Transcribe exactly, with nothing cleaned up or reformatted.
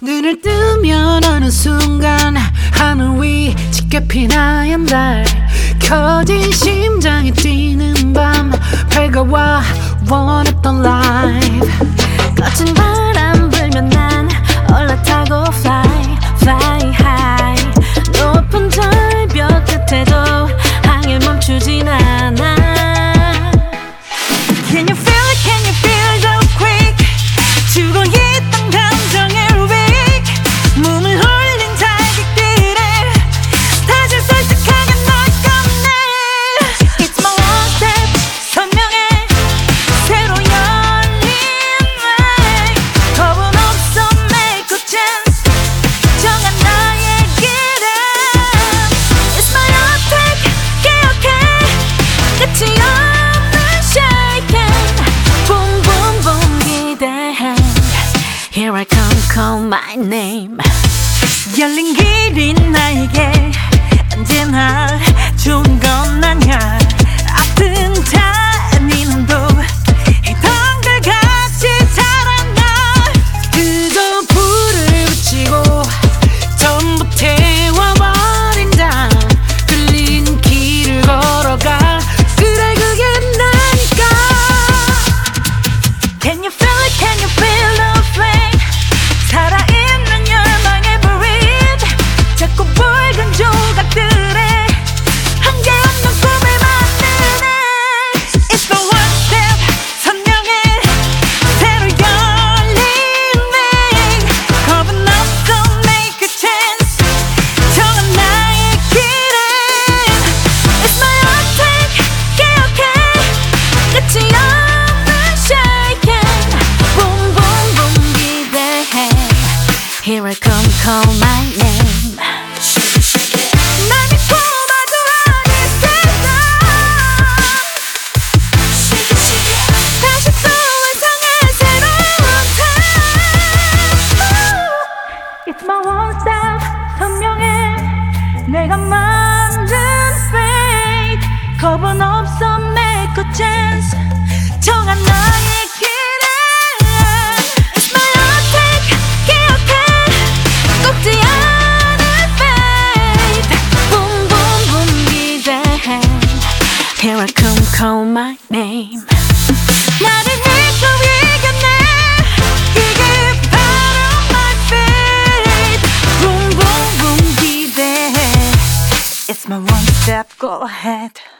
눈을 뜨면 어느 순간 하늘 위 짙게 핀 하얀 달, 커진 심장이 뛰는 밤, 밝아와 원했던 life. 거친 바람 불면 난 올라타고 fly, fly high. 높은 절벽 끝에도 항해 멈추진 않아. Can you feel it? Can you feel it so quick? 죽어 있던 감정의 weak, 몸을 홀린 자극들에 다시 솔직하게 널 꺼내. It's my one step, 선명해 새로 열린 way. 겁은 없어, make a chance. 정한 나의 길에. It's my attack, 기억해. 끝이 없는 shaking. Boom boom boom 기대해. Here I come, call my name. 열린 길이 나에게 언제나 좋은 건 아냐. 아픈 잔인함도 이덩들 같이 자라나. 뜨거운 불을 붙이고 전부 태워버린 다음 끌린 길을 걸어가. 그래 그게 나니까. Can you feel it? Can you feel the flame? 살아있는 열망에 breathe. 자꾸 붉은 조각들에 한계 없는 꿈을 만드네. It's the one step, 선명해 새로 열린 way. 겁은 없어, make a chance. 정한 나의 길에. It's my attack, 기억해. 끝이 없는 shaking. Boom boom boom 기대해. Here I come, call my name. 날 믿고마도 아닐 테다. 다시 또 완성해 새로운 time. It's my one step, 선명해 내가 만든 fate. 겁은 없어, make a chance. 정한 나의 길에. It's my attack, 기억해. 꺾지 않은 fate. Boom boom boom 기대해. Here I come, call my name. 나를 믿고 이겨내. 이게 바로 my fate. Boom boom boom 기대해. It's my one step, go ahead.